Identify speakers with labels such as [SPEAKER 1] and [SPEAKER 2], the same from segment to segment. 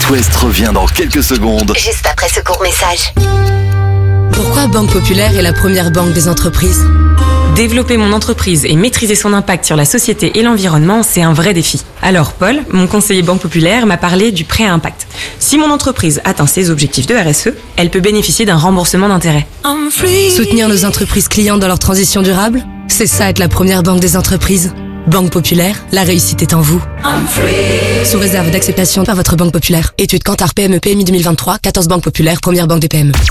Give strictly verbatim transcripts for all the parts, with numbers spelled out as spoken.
[SPEAKER 1] West revient dans quelques secondes.
[SPEAKER 2] Juste après ce court message.
[SPEAKER 3] Pourquoi Banque Populaire est la première banque des entreprises ?
[SPEAKER 4] Développer mon entreprise et maîtriser son impact sur la société et l'environnement, c'est un vrai défi. Alors Paul, mon conseiller Banque Populaire, m'a parlé du prêt à impact. Si mon entreprise atteint ses objectifs de R S E, elle peut bénéficier d'un remboursement d'intérêts.
[SPEAKER 3] Soutenir nos entreprises clients dans leur transition durable ? C'est ça être la première banque des entreprises. Banque Populaire, la réussite est en vous. Sous réserve d'acceptation par votre Banque Populaire. Étude Kantar P M E P M I deux mille vingt-trois, quatorze Banque Populaire, première banque des P M E.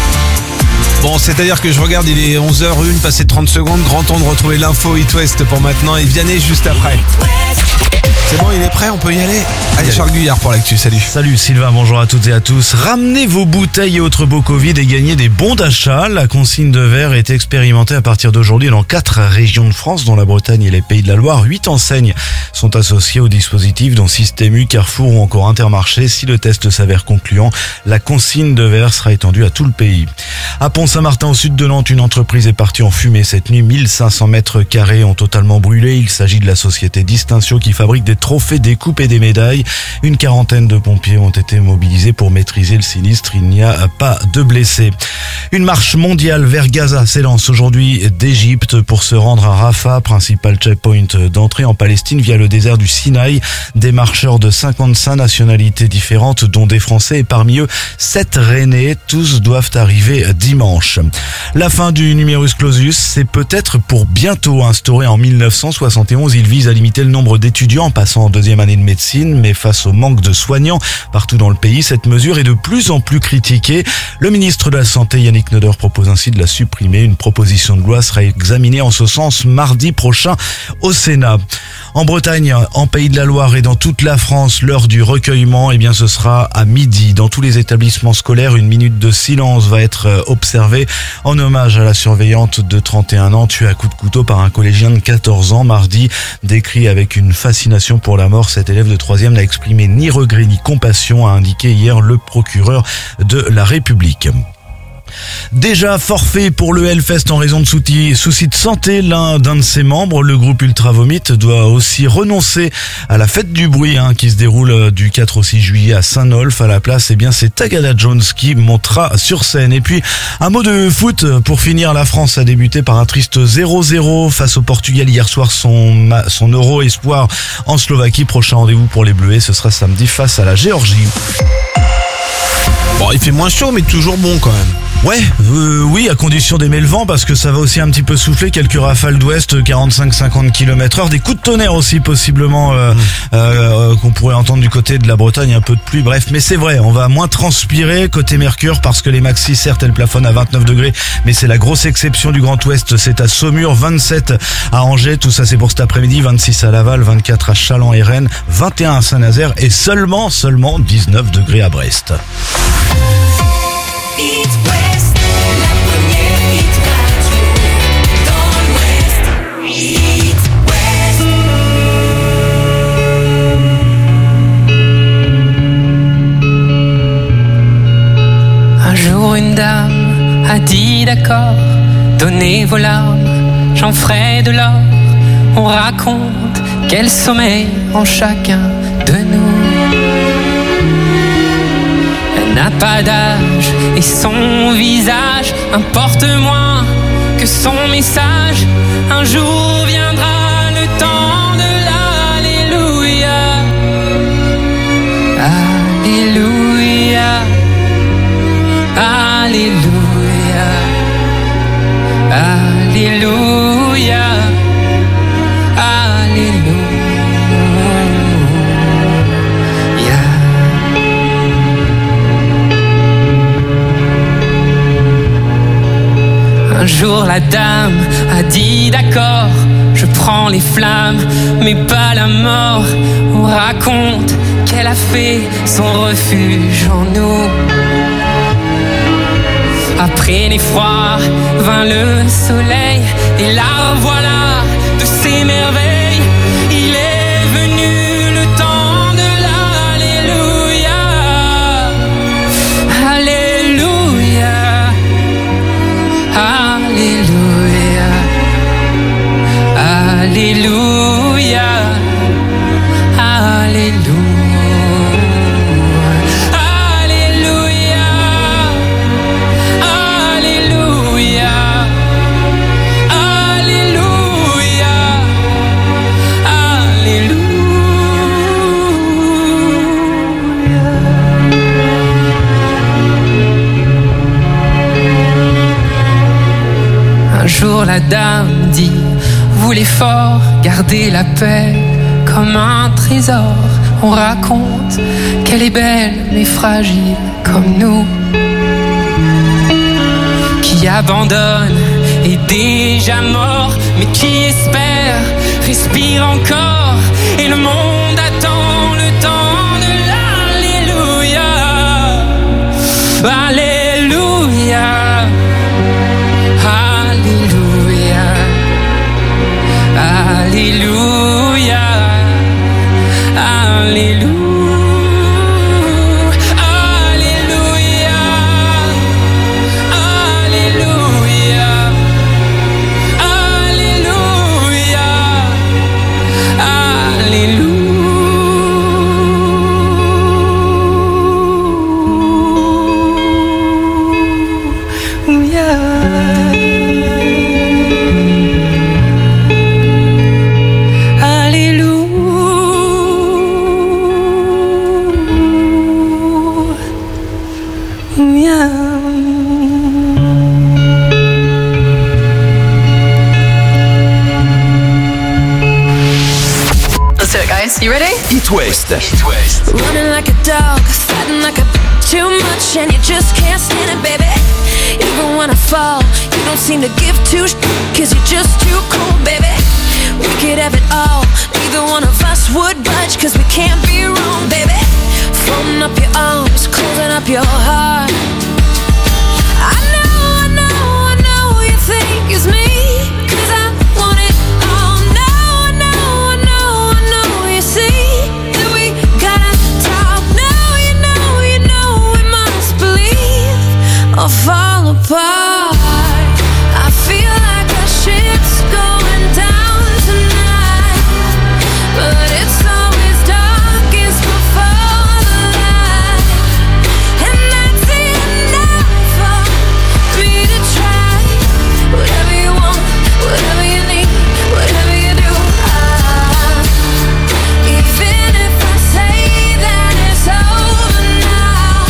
[SPEAKER 5] Bon, c'est-à-dire que je regarde, il est onze heures une, passé trente secondes, grand temps de retrouver l'info It West pour maintenant et Vianney juste après. C'est bon, il est prêt, on peut y aller. Allez, Charles Guyard pour l'actu, salut.
[SPEAKER 6] Salut Sylvain, bonjour à toutes et à tous. Ramenez vos bouteilles et autres beaux Covid et gagnez des bons d'achat. La consigne de verre est expérimentée à partir d'aujourd'hui dans quatre régions de France, dont la Bretagne et les Pays de la Loire. Huit enseignes sont associées au dispositif, dont Système U, Carrefour ou encore Intermarché. Si le test s'avère concluant, la consigne de verre sera étendue à tout le pays. À Pont-Saint-Martin, au sud de Nantes, une entreprise est partie en fumée cette nuit. mille cinq cents mètres carrés ont totalement brûlé. Il s'agit de la société Distinctio qui fabrique des trophées, des coupes et des médailles. Une quarantaine de pompiers ont été mobilisés pour maîtriser le sinistre. Il n'y a pas de blessés. Une marche mondiale vers Gaza s'élance aujourd'hui d'Égypte pour se rendre à Rafah, principal checkpoint d'entrée en Palestine via le désert du Sinaï. Des marcheurs de cinquante-cinq nationalités différentes, dont des Français et parmi eux sept Rennais. Tous doivent arriver dimanche. La fin du numerus clausus, c'est peut-être pour bientôt. Instauré en mille neuf cent soixante et onze, il vise à limiter le nombre d'étudiants passant en deuxième année de médecine, mais face au manque de soignants partout dans le pays, cette mesure est de plus en plus critiquée. Le ministre de la Santé, Yannick Neuder, propose ainsi de la supprimer. Une proposition de loi sera examinée en ce sens mardi prochain au Sénat. En Bretagne, en Pays de la Loire et dans toute la France, l'heure du recueillement, eh bien, ce sera à midi. Dans tous les établissements scolaires, une minute de silence va être observée en hommage à la surveillante de trente et un ans tuée à coups de couteau par un collégien de quatorze ans mardi. Décrit avec une fascination pour la mort, cet élève de troisième n'a exprimé ni regret ni compassion, a indiqué hier le procureur de la République. Déjà forfait pour le Hellfest en raison de soucis de santé, l'un d'un de ses membres, le groupe Ultra Vomit, doit aussi renoncer à la fête du bruit hein, qui se déroule du quatre au six juillet à Saint-Nolff. À la place, eh bien, c'est Tagada Jones qui montera sur scène. Et puis, un mot de foot pour finir. La France a débuté par un triste zéro zéro face au Portugal hier soir, son, son Euro espoir en Slovaquie. Prochain rendez-vous pour les Bleuets, ce sera samedi face à la Géorgie.
[SPEAKER 5] Bon, il fait moins chaud, mais toujours bon quand même.
[SPEAKER 6] Ouais, euh, oui, à condition d'aimer le vent, parce que ça va aussi un petit peu souffler, quelques rafales d'ouest, quarante-cinq à cinquante kilomètres heure, des coups de tonnerre aussi possiblement euh, mmh. euh, qu'on pourrait entendre du côté de la Bretagne, un peu de pluie, bref, mais c'est vrai, on va moins transpirer côté Mercure, parce que les maxis, certes, elles plafonnent à vingt-neuf degrés, mais c'est la grosse exception du Grand Ouest, c'est à Saumur, vingt-sept à Angers, tout ça c'est pour cet après-midi, vingt-six à Laval, vingt-quatre à Châlons et Rennes, vingt et un à Saint-Nazaire et seulement, seulement dix-neuf degrés à Brest.
[SPEAKER 7] Un jour une dame a dit d'accord, donnez vos larmes, j'en ferai de l'or. On raconte quel sommeil en chacun de nous. Elle n'a pas d'âge et son visage importe moins que son message. Un jour viendra le temps de l'Alléluia. Alléluia. Alléluia. Alléluia. Alléluia. Un jour la dame a dit d'accord, je prends les flammes, mais pas la mort. On raconte qu'elle a fait son refuge en nous. Après l'effroi vint le soleil, et la revoilà de ses merveilles. Il est venu le temps de l'Alléluia. Alléluia. Alléluia. Alléluia. Alléluia. la dame dit, voulez fort garder la paix comme un trésor. On raconte qu'elle est belle mais fragile comme nous, qui abandonne est déjà mort, mais qui espère respire encore, et le monde attend le temps de l'alléluia. Alléluia, alléluia, alléluia, alléluia.
[SPEAKER 2] You ready?
[SPEAKER 1] It West. It West.
[SPEAKER 8] Running like a dog, fighting like a too much, and you just can't stand it, baby. Even when I fall, you don't seem to give two sh- cause you're just too cool, baby. We could have it all, neither one of us would budge, cause we can't be wrong, baby. Folding up your arms, closing up your heart. I know, I know, I know you think it's me, cause I want it all. No, I know, I know, I know you see that we gotta talk. No, you know, you know we must believe or fall apart. I feel like our ship's going down tonight, but it's always darkest before the light, and that's enough for me to try. Whatever you want, whatever you need, whatever you do, I, even if I say that it's over now,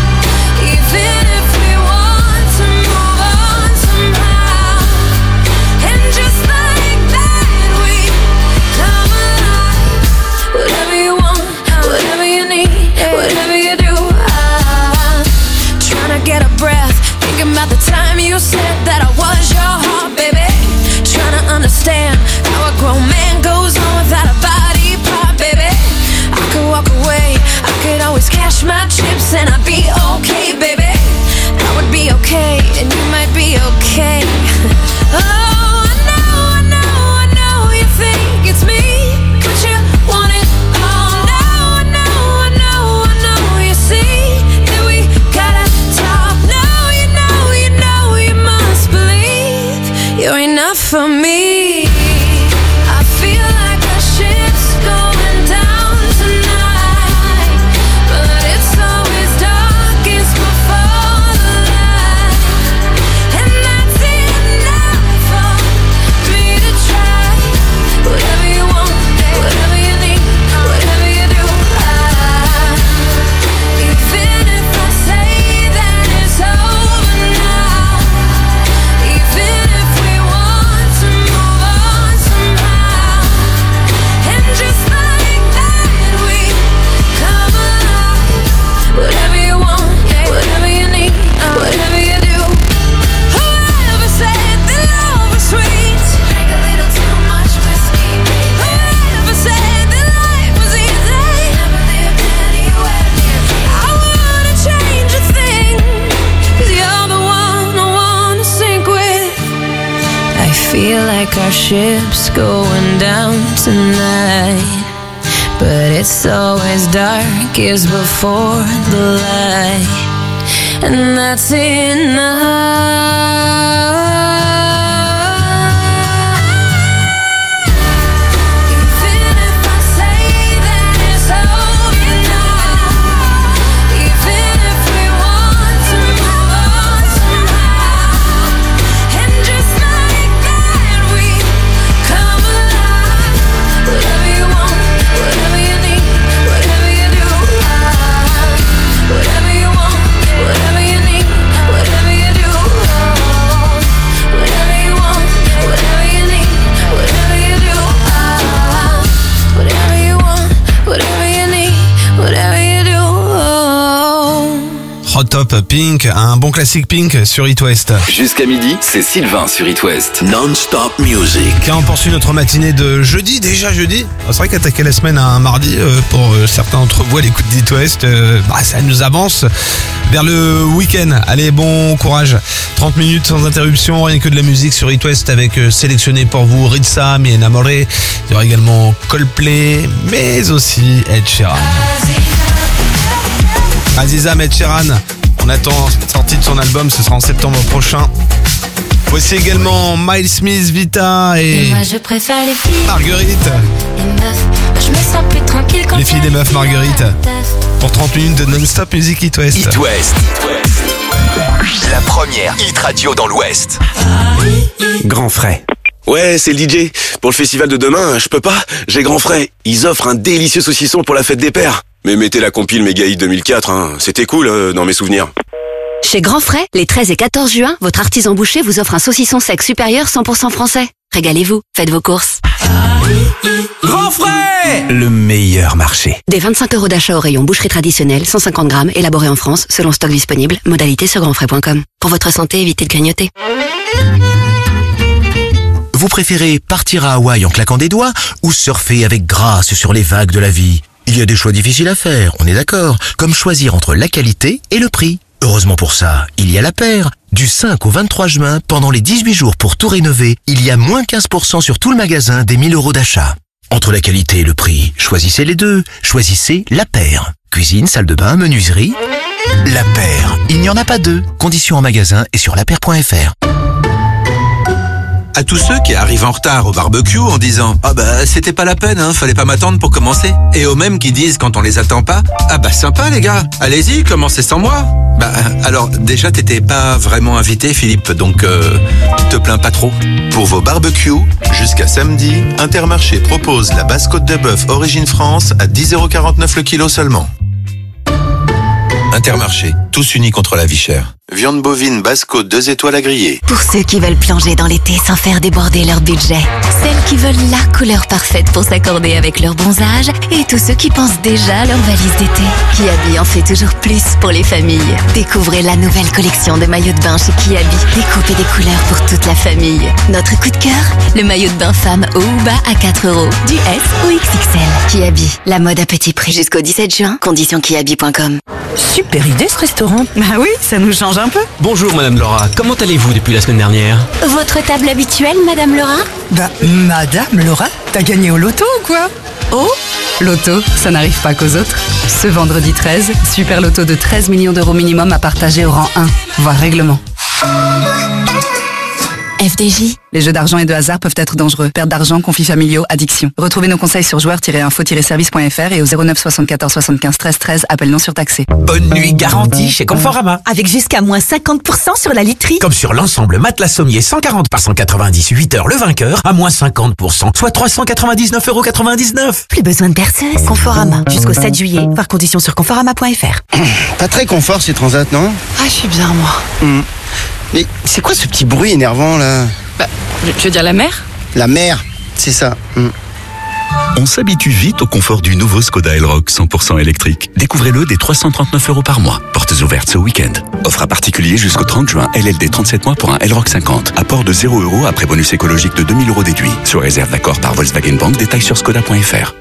[SPEAKER 8] even if we want to move on somehow, and just like that we come alive. Whatever you want, whatever you need, whatever you do, I'm trying to get a breath, thinking about the time you said that I was your heart, baby. Trying to understand how a grown man goes on without a body part, baby. I could walk away, I could always cash my chips and I'd be okay, baby. I would be okay, and you might be okay. Oh, I know, I know, I know you think it's me, but you want it all. No, I know, I know, I know you see that we gotta talk. No, you know, you know you must believe you're enough for me. I feel like our ship's going down tonight, but it's always darkest before the light, and that's enough for me to try. Whatever you want, whatever you need, whatever you do, I, even if I say that it's over now, even if we want to move on somehow, and just like that we come alive. Whatever you want, whatever you need, whatever you do. Whoever said that love was sweet, drank a little too much whiskey. Whoever said that life was easy, never lived anywhere near me. I wouldn't change a thing, cause you're the one I wanna sink with. I feel like our ship's going down tonight, but it's always darkest before the light, and that's enough. Even if I say that it's over now, even if we want to move on somehow, and just like that we come alive. Whatever you want, whatever you need, whatever you do, I, whatever you want, whatever you need, whatever you do,
[SPEAKER 5] Hot Top Pink, un bon classique Pink sur It West.
[SPEAKER 1] Jusqu'à midi, c'est Sylvain sur It West. Non-stop music.
[SPEAKER 5] Car on poursuit notre matinée de jeudi, déjà jeudi. C'est vrai qu'attaquer la semaine à un mardi, euh, pour euh, certains d'entre vous à l'écoute d'It West, euh, bah, ça nous avance vers le week-end. Allez, bon courage. trente minutes sans interruption, rien que de la musique sur It West avec euh, sélectionné pour vous Ritza, Mi Enamoré. Il y aura également Coldplay, mais aussi Ed Sheeran. Aziza, Ed Sheeran. On attend la sortie de son album, ce sera en septembre prochain. Voici également Miles Smith, Vita et,
[SPEAKER 8] Et moi je préfère les filles,
[SPEAKER 5] Marguerite.
[SPEAKER 8] les meufs. Moi je me sens plus tranquille quand
[SPEAKER 5] Les filles des meufs, Marguerite.
[SPEAKER 8] Marguerite.
[SPEAKER 5] Pour trente minutes de non-stop music It West.
[SPEAKER 1] It West. La première hit radio dans l'Ouest.
[SPEAKER 9] Grand Frais. Ouais, c'est le D J. Pour le festival de demain, je peux pas. J'ai Grand Frais. Ils offrent un délicieux saucisson pour la fête des pères. Mais mettez la compile Méga Hit deux mille quatre, hein. C'était cool euh, dans mes souvenirs.
[SPEAKER 10] Chez Grand Frais, les treize et quatorze juin, votre artisan boucher vous offre un saucisson sec supérieur cent pour cent français. Régalez-vous, faites vos courses.
[SPEAKER 9] Grand Frais, le meilleur marché.
[SPEAKER 10] Des vingt-cinq euros d'achat au rayon boucherie traditionnelle, cent cinquante grammes, élaboré en France, selon stock disponible. Modalité sur grandfrais point com. Pour votre santé, évitez de grignoter.
[SPEAKER 11] Vous préférez partir à Hawaï en claquant des doigts ou surfer avec grâce sur les vagues de la vie? Il y a des choix difficiles à faire, on est d'accord, comme choisir entre la qualité et le prix. Heureusement pour ça, il y a La Paire. Du cinq au vingt-trois juin, pendant les dix-huit jours pour tout rénover, il y a moins quinze pour cent sur tout le magasin des mille euros d'achat. Entre la qualité et le prix, choisissez les deux. Choisissez La Paire. Cuisine, salle de bain, menuiserie. La Paire, il n'y en a pas deux. Conditions en magasin et sur la paire point f r.
[SPEAKER 12] À tous ceux qui arrivent en retard au barbecue en disant « Ah bah c'était pas la peine, hein, fallait pas m'attendre pour commencer ». Et aux mêmes qui disent quand on les attend pas « Ah bah sympa les gars, allez-y, commencez sans moi ». Bah alors déjà t'étais pas vraiment invité Philippe, donc euh, te plains pas trop.
[SPEAKER 13] Pour vos barbecues, jusqu'à samedi, Intermarché propose la basse côte de bœuf Origine France à dix euros quarante-neuf le kilo seulement.
[SPEAKER 12] Intermarché, tous unis contre la vie chère.
[SPEAKER 13] Viande bovine basse côte deux étoiles à griller.
[SPEAKER 10] Pour ceux qui veulent plonger dans l'été sans faire déborder leur budget. Celles qui veulent la couleur parfaite pour s'accorder avec leur bronzage. Et tous ceux qui pensent déjà à leur valise d'été. Kiabi en fait toujours plus pour les familles. Découvrez la nouvelle collection de maillots de bain chez Kiabi. Découpez des couleurs pour toute la famille. Notre coup de cœur, le maillot de bain femme haut ou bas à quatre euros. Du S au X X L. Kiabi, la mode à petit prix jusqu'au dix-sept juin. Conditions kiabi point com.
[SPEAKER 14] Super idée ce restaurant. Bah oui, ça nous change un peu.
[SPEAKER 15] Bonjour Madame Laura, comment allez-vous depuis la semaine dernière?
[SPEAKER 10] Votre table habituelle, Madame Laura?
[SPEAKER 14] Bah, Madame Laura, t'as gagné au loto ou quoi?
[SPEAKER 16] Oh, loto, ça n'arrive pas qu'aux autres. Ce vendredi treize, super loto de treize millions d'euros minimum à partager au rang un, voire règlement.
[SPEAKER 10] F D J.
[SPEAKER 16] Les jeux d'argent et de hasard peuvent être dangereux. Perte d'argent, conflits familiaux, addiction. Retrouvez nos conseils sur joueurs tiret info tiret service point f r et au zéro neuf soixante-quatorze soixante-quinze treize treize, appel non surtaxé.
[SPEAKER 17] Bonne nuit garantie chez Conforama.
[SPEAKER 14] Avec jusqu'à moins cinquante pour cent sur la literie.
[SPEAKER 17] Comme sur l'ensemble matelas sommier cent quarante par cent quatre-vingt-dix, huit heures le vainqueur, à moins cinquante pour cent, soit trois cent quatre-vingt-dix-neuf euros quatre-vingt-dix-neuf.
[SPEAKER 14] Plus besoin de perceuse. Conforama. Jusqu'au sept juillet. Voir conditions sur conforama point f r.
[SPEAKER 18] Pas très confort ces transats, non?
[SPEAKER 14] Ah, je suis bien, moi.
[SPEAKER 18] Mmh. Mais c'est quoi ce petit bruit énervant, là?
[SPEAKER 16] Bah, je veux dire la mer?
[SPEAKER 18] La mer, c'est ça. Mmh.
[SPEAKER 19] On s'habitue vite au confort du nouveau Skoda Elroq cent pour cent électrique. Découvrez-le dès trois cent trente-neuf euros par mois. Portes ouvertes ce week-end. Offre à particulier jusqu'au trente juin. L L D trente-sept mois pour un Elroq cinquante. Apport de zéro euros après bonus écologique de deux mille euros déduit. Sous réserve d'accord par Volkswagen Bank. Détails sur skoda point f r.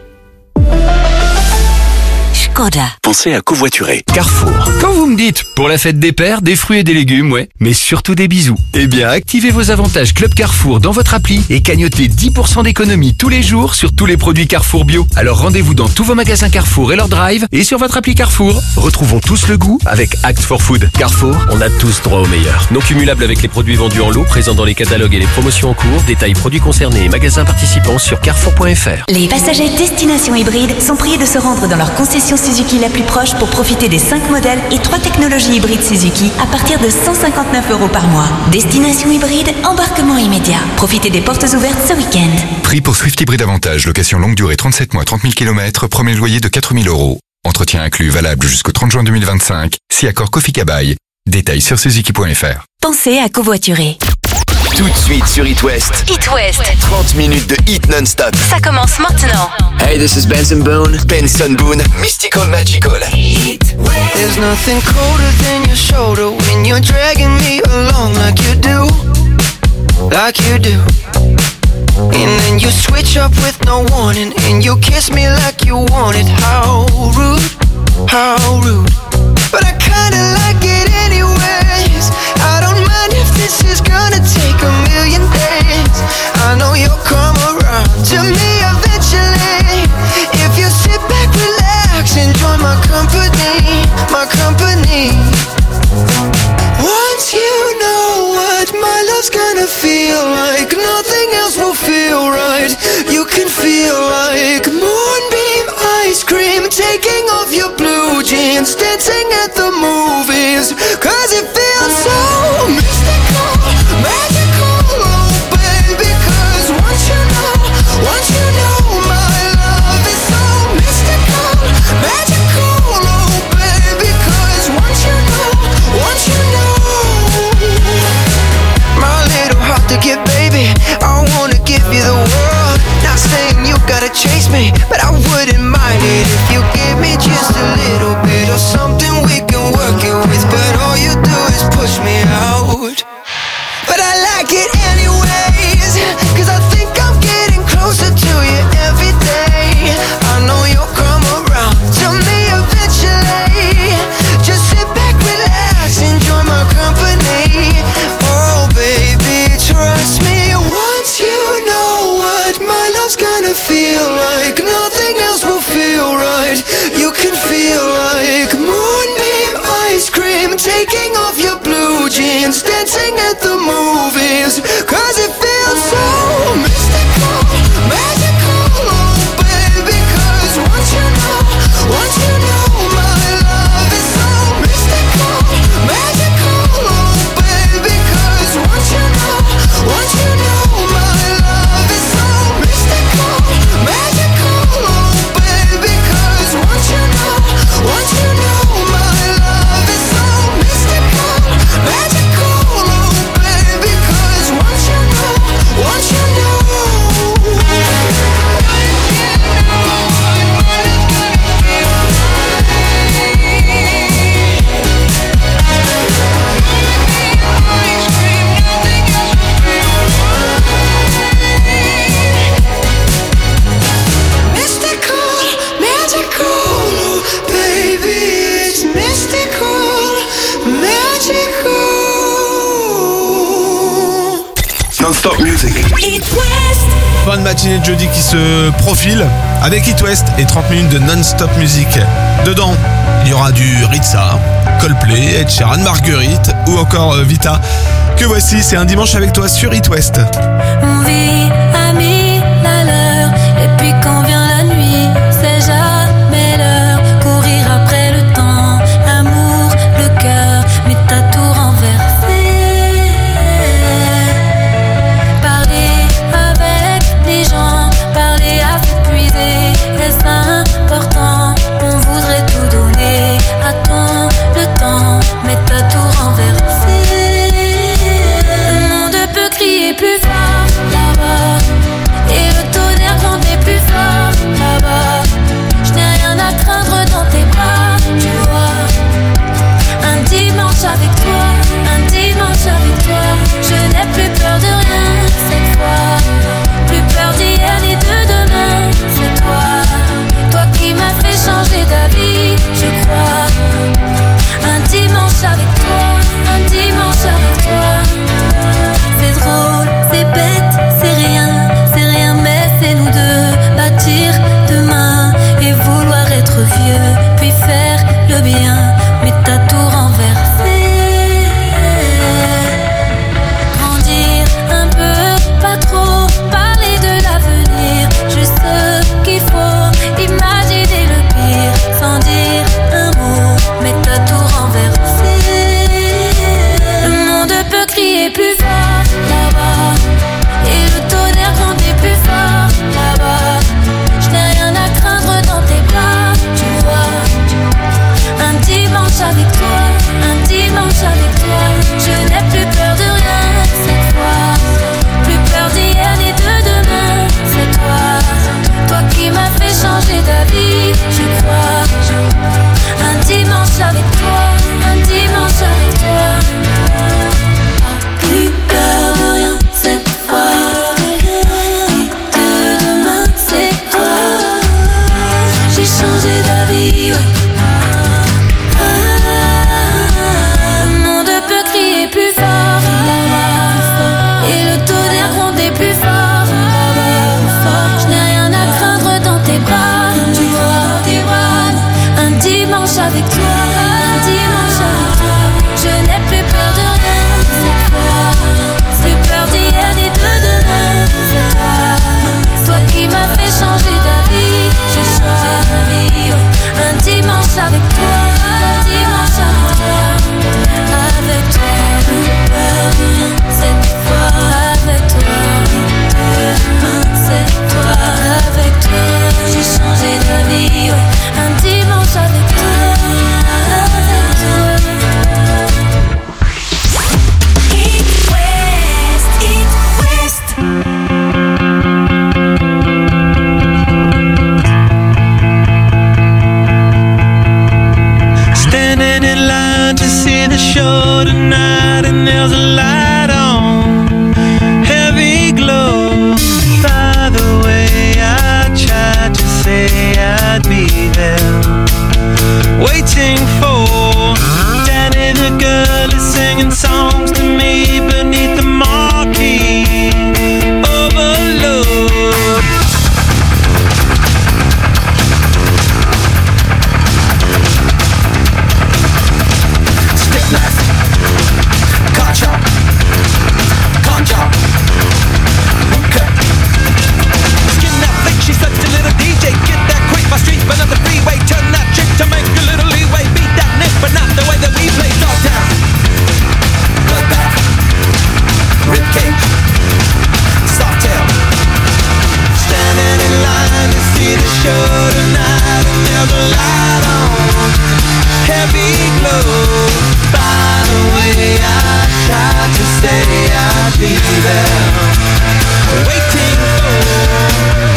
[SPEAKER 11] Skoda.
[SPEAKER 19] Pensez à covoiturer.
[SPEAKER 15] Carrefour. Quand vous me dites, pour la fête des pères, des fruits et des légumes, ouais, mais surtout des bisous. Eh bien, activez vos avantages Club Carrefour dans votre appli et cagnotez dix pour cent d'économie tous les jours sur tous les produits Carrefour bio. Alors rendez-vous dans tous vos magasins Carrefour et leur drive et sur votre appli Carrefour. Retrouvons tous le goût avec Act for Food. Carrefour, on a tous droit au meilleur. Non cumulable avec les produits vendus en lot, présents dans les catalogues et les promotions en cours. Détails produits concernés et magasins participants sur carrefour point f r.
[SPEAKER 20] Les passagers destination hybride sont priés de se rendre dans leur concession Suzuki la plus proche pour profiter des cinq modèles et trois technologies hybrides Suzuki à partir de cent cinquante-neuf euros par mois. Destination hybride, embarquement immédiat. Profitez des portes ouvertes ce week-end.
[SPEAKER 21] Prix pour Swift Hybride Avantage, location longue durée trente-sept mois, trente mille kilomètres, premier loyer de quatre mille euros. Entretien inclus valable jusqu'au trente juin deux mille vingt-cinq. Si accord Kofi Kabaï. Détails sur suzuki point f r.
[SPEAKER 20] Pensez à covoiturer.
[SPEAKER 1] Tout de suite sur It West.
[SPEAKER 2] It West.
[SPEAKER 1] trente minutes de hit non-stop.
[SPEAKER 2] Ça commence maintenant.
[SPEAKER 1] Hey, this is Benson Boone. Benson Boone. Mystical Magical.
[SPEAKER 8] It West.
[SPEAKER 4] There's nothing colder than your shoulder when you're dragging me along like you do, like you do. And then you switch up with no warning, and you kiss me like you want it. How rude, how rude. But I kinda like it anyways. I don't mind if this is gonna take a million days. I know you'll come around to me eventually. If you sit back, relax, enjoy my company, my company. Once you know what my love's gonna feel like, nothing else will feel right. You can feel like moonbeam ice cream, taking off your blue jeans, dancing at the movies, cause it feels so mystical, magical, oh baby. Cause once you know, once you know my love is so mystical, magical, oh baby. Cause once you know, once you know, my little heart to give, baby, I wanna give you the world. Not saying you gotta chase me, but I wouldn't mind it if you give me just a little bit of something we can work it with. But all you do is push me out. But I like it anyways, cause I think I'm getting closer to you every day. I know you'll come around to me eventually. Just sit back, relax, enjoy my company. Oh baby, trust me. Once you know what my love's gonna feel like, nothing else will feel right. You can feel like moonbeam ice cream, taking off your blue jeans, dancing at the movies, cause it feels so mystical, magical, oh baby. Cause once you know, once you know my love is so mystical, magical, oh baby. Cause once you know, once you know my love is so mystical, magical, oh baby. Cause once you know, once you know my love is so mystical, magical, oh baby. Cause once you know, once you know.
[SPEAKER 1] Non-stop music.
[SPEAKER 5] Bonne matinée de jeudi qui se profile avec It West et trente minutes de non-stop musique. Dedans, il y aura du Ritza, Coldplay, Ed Sheeran, Marguerite ou encore euh, Vita. Que voici, c'est un dimanche avec toi sur It West.
[SPEAKER 8] On vit à mille à l'heure, et puis quand vient la nuit, c'est jamais l'heure. Courir après le temps, l'amour, le cœur, mais t'as tout renversé. Parler avec les gens, parler à s'épuiser, est-ce important? On voudrait tout donner, attends le temps, mais t'as tout renversé. Le monde peut crier plus fort,
[SPEAKER 3] see the show tonight and there's a light on, heavy glow. By the way, I tried to say I'd be there, waiting for Danny the girl is singing songs to me beneath the marquee. Overload. Stick knife, gotcha, gotcha. Okay. Skin that flick, she's such a little D J. Get that quick, my street, but not the freeway. Turn that chick to make a little leeway. Beat that nick, but not the way that we play. Dogtown, bloodbath, ribcage, softail. Standing in line to see the show tonight, and there's a light on, heavy glow. By the way, I tried to say I'd be there, waiting for.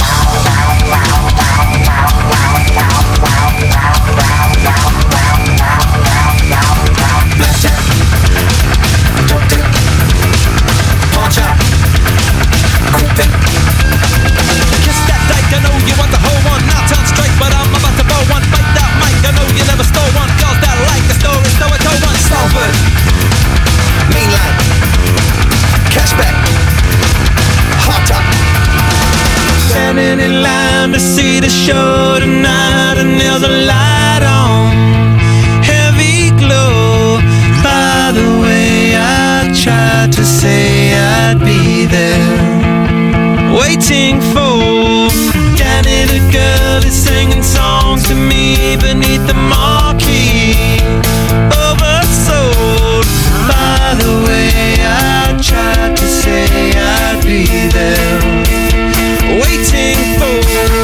[SPEAKER 3] Blackjack, don't take, punch out, quick pick. Kiss that dyke, I know you want the whole one. Now turn straight, but I'm about to blow one. Bite that mic, I know you never stole one. Girls that like the story, so I told one. Salford, mainline, cashback, hot top. Standing in line to see the show tonight, and there's a light on, heavy glow. By the way, I tried to say I'd be there, waiting for Danny the girl is singing songs to me beneath the marquee. Oversold. By the way, I tried to say I'd be there, waiting for.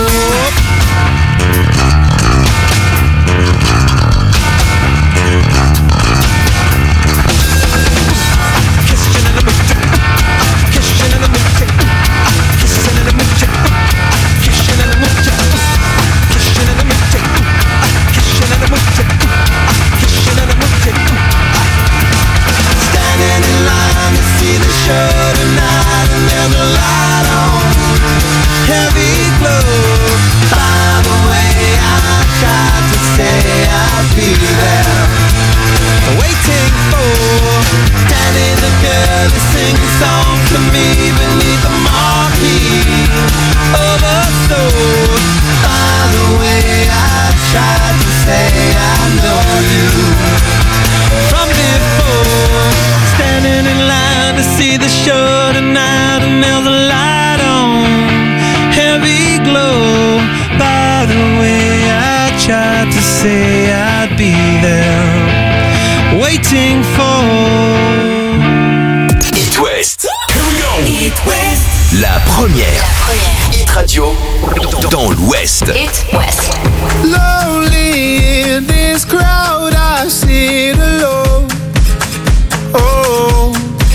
[SPEAKER 1] La première. Hit Radio dans l'Ouest.
[SPEAKER 2] Hit West.
[SPEAKER 3] Lonely in this crowd, I sit alone. Oh,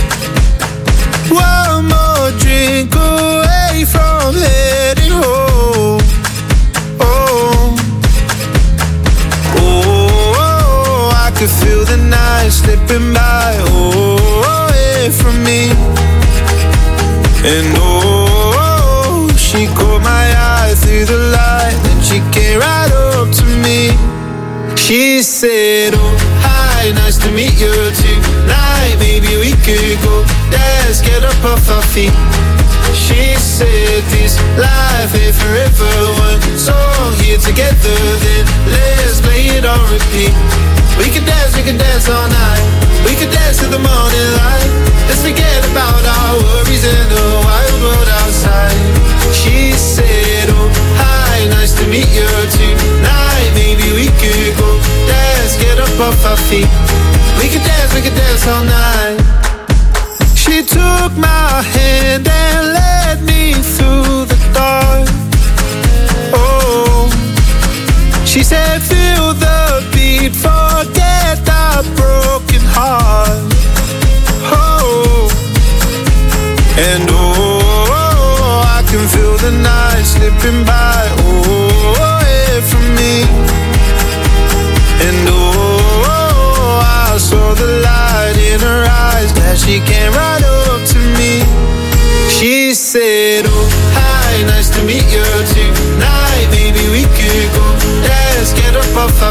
[SPEAKER 3] one more drink away from heading home. Oh, oh, I could feel the night slipping by. Oh, away from me. And oh, she caught my eye through the light, and she came right up to me. She said, oh, hi, nice to meet you tonight. Maybe we could go dance, get up off our feet. She said, this life ain't forever. One song here together, then let's play it on repeat. We can dance, we can dance all night. We can dance to the morning light. Let's forget about our worries in the wild world outside. She said, oh, hi, nice to meet you tonight. Maybe we could go dance, get up off our feet. We could dance, we could dance all night. She took my hand and led me through the dark. Oh, she said, feel the beat, forget the broken heart. Oh, and oh, I can feel the night slipping by. Oh, away from me. And oh, I saw the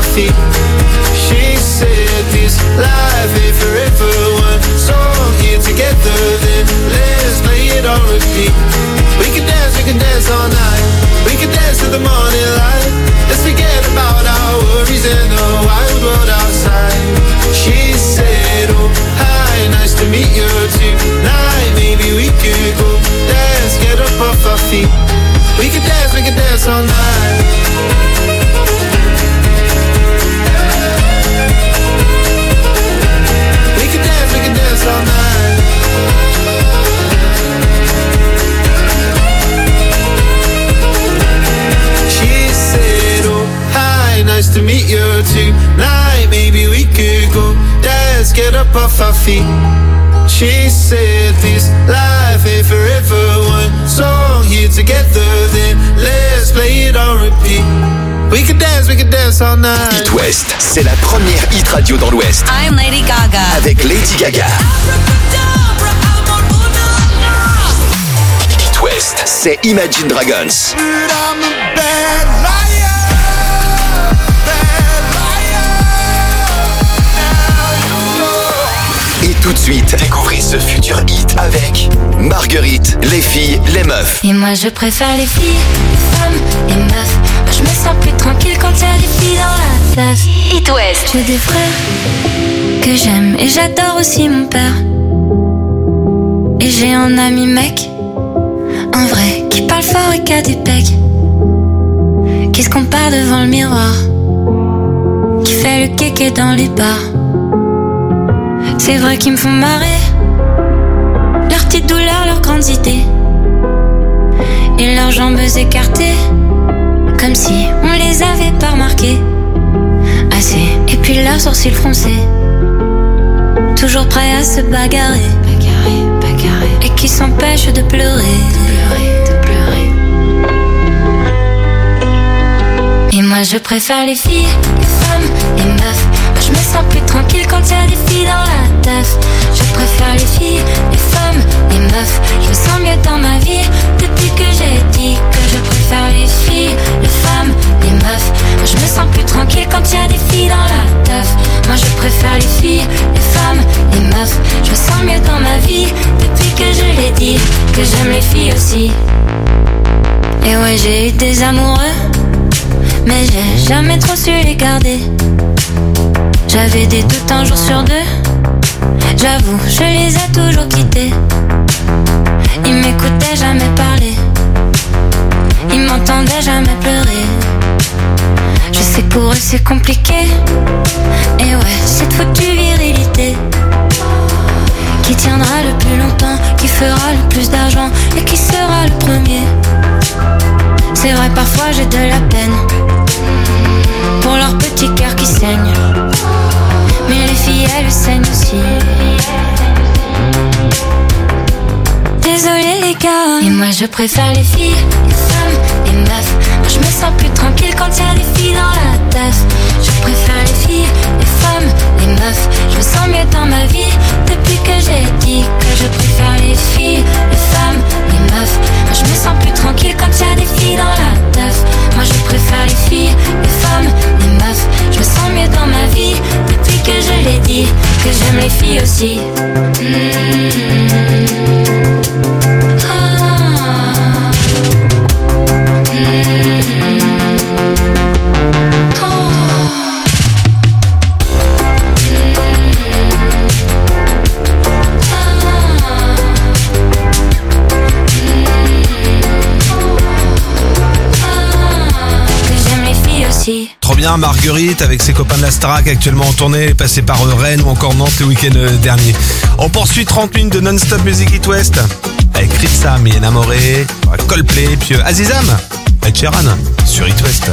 [SPEAKER 3] feet. She said this life ain't forever. One song here together, then let's play it on repeat. We can dance, we can dance all night. We can dance to the morning light. Let's forget about our worries and the wild world outside. She said, oh, hi, nice to meet you tonight. Maybe we could go dance, get up off our feet. We can dance, we can dance all night. We can dance, we can dance all night. She said, oh, hi, nice to meet you tonight. Maybe we could go dance, get up off our feet. She said this life ain't forever. One song here together, then let's play it on repeat. We can dance, we can dance all night.
[SPEAKER 1] It West, c'est la première hit radio dans l'Ouest.
[SPEAKER 20] I'm Lady Gaga.
[SPEAKER 1] Avec Lady Gaga. It West, c'est Imagine Dragons. Et tout de suite, découvrez ce futur hit avec Marguerite, les filles, les meufs.
[SPEAKER 8] Et moi je préfère les filles, les femmes, les meufs. Moi je me sens plus tranquille quand y a des filles dans la teuf.
[SPEAKER 10] It West.
[SPEAKER 8] J'ai des frères que j'aime et j'adore aussi mon père. Et j'ai un ami mec, un vrai, qui parle fort et qui a des pecs, qui se compare devant le miroir, qui fait le kéké dans les bars. C'est vrai qu'ils me font marrer, leurs petites douleurs, leurs grandes idées, et leurs jambes écartées, comme si on les avait pas remarquées assez. Et puis leurs sourcils froncés, toujours prêts à se bagarrer, bagarrer, bagarrer, et qui s'empêchent de pleurer, de pleurer, de pleurer. Et moi je préfère les filles, les femmes, les meufs. Moi je me sens plus tranquille quand y a des filles dans la teuf. Je préfère les filles, les femmes, les meufs. Je me sens mieux dans ma vie depuis que j'ai dit que je préfère les filles, les femmes, les meufs. Moi je me sens plus tranquille quand y a des filles dans la teuf. Moi je préfère les filles, les femmes, les meufs. Je me sens mieux dans ma vie depuis que je l'ai dit que j'aime les filles aussi. Et ouais, j'ai eu des amoureux, mais j'ai jamais trop su les garder. J'avais des doutes un jour sur deux, j'avoue, je les ai toujours quittés. Ils m'écoutaient jamais parler, ils m'entendaient jamais pleurer. Je sais que pour eux c'est compliqué, et ouais, cette foutue virilité qui tiendra le plus longtemps, qui fera le plus d'argent et qui sera le premier. C'est vrai, parfois j'ai de la peine pour leur petit cœur qui saigne, mais les filles elles saignent aussi. Désolée les gars. Et moi je préfère les filles, les femmes, les meufs. Moi je me sens plus tranquille quand y a des filles dans la teuf. Je préfère les filles, les femmes, les meufs. Je me sens mieux dans ma vie depuis que j'ai dit que je préfère les filles, les femmes, les meufs. Moi je me sens plus tranquille quand y a des filles dans la teuf. Moi je préfère les filles, les femmes, les meufs. Je me sens mieux dans ma vie depuis que je l'ai dit que j'aime les filles aussi. Mmh.
[SPEAKER 5] Trop bien, Marguerite avec ses copains de la Starac actuellement en tournée, passé par Rennes ou encore Nantes le week-end dernier. On poursuit trente minutes de non-stop Music It West avec Ritza, Mylène Amoré, Coldplay, puis Azizam avec Sheeran sur It West.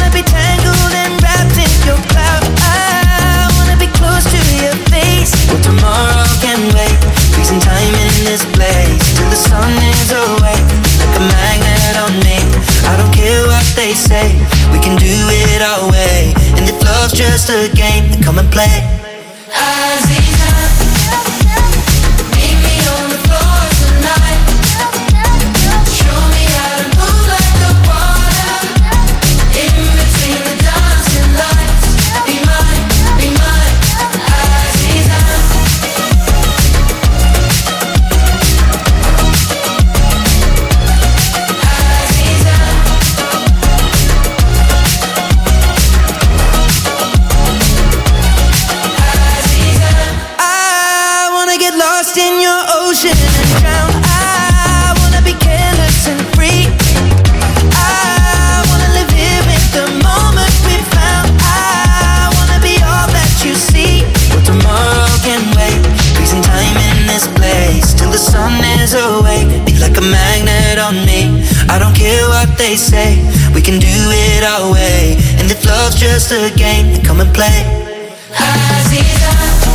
[SPEAKER 4] What say. We can do it our way. And if love's just a game, then come and play. Aziza, meet me on the floor tonight. Show me how to move like the water. In between the dancing lights. Be mine, be mine, Aziza. I wanna get lost in your ocean and drown. I wanna be careless and free. I wanna live here with the moment we found. I wanna be all that you see. But tomorrow can wait. Freezing time in this place till the sun is awake. Be like a magnet on me. I don't care what they say. We can do it our way. And if love's just a game, then come and play. Aziza,